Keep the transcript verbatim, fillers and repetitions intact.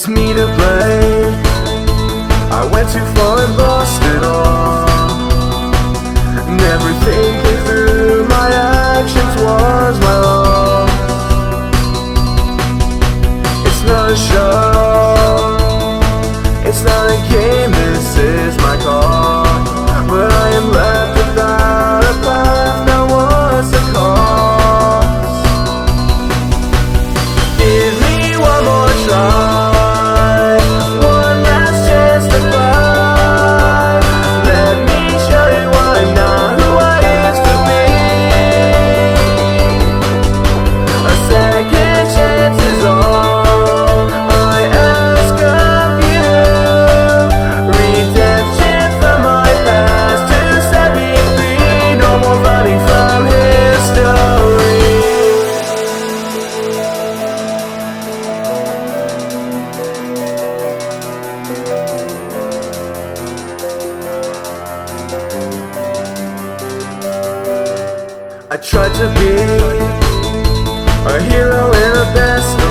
It's me to blame. I went too far and lost it all. Never thinking through my actions was my own. It's not a show, it's not a game, this is my call. But I am left without a path, now what's the cost? Give me one more try, one last chance to fly. Let me show you I'm not who I used to be. A second chance is all I ask of you. Redemption from my past to set me free. No more running from history. I tried to be a hero and a best